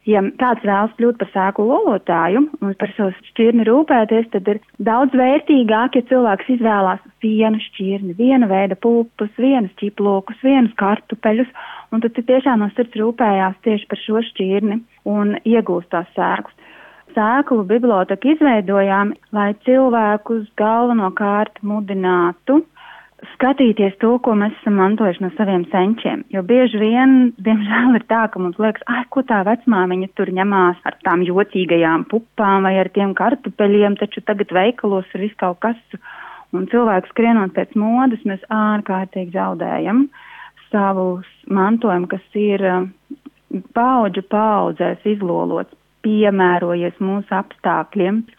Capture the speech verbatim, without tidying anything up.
Ja kāds vēlas kļūt par sēklu lolotāju un par savu šķirni rūpēties, tad ir daudz vērtīgāk, ja cilvēks izvēlās vienu šķirni, viena veida pulpus, vienus ķiplokus, vienus kartupeļus, un tad tiešām no sirds rūpējās tieši par šo šķirni un iegūst tās sēklas. Sēklu biblioteku izveidojām, lai cilvēkus galvenokārt mudinātu skatīties to, ko mēs esam mantojuši no saviem senčiem. Jo bieži vien, diemžēl, ir tā, ka mums liekas, ai, ko tā vecmāmiņa tur ņemās ar tām jocīgajām pupām vai ar tiem kartupeļiem, taču tagad veikalos ir viss kaut kas, un cilvēks skrienot pēc modas, mēs ārkārtīgi zaudējam savu mantojumu, kas ir paudžu paudzēs izlolots, piemērojies mūsu apstākļiem.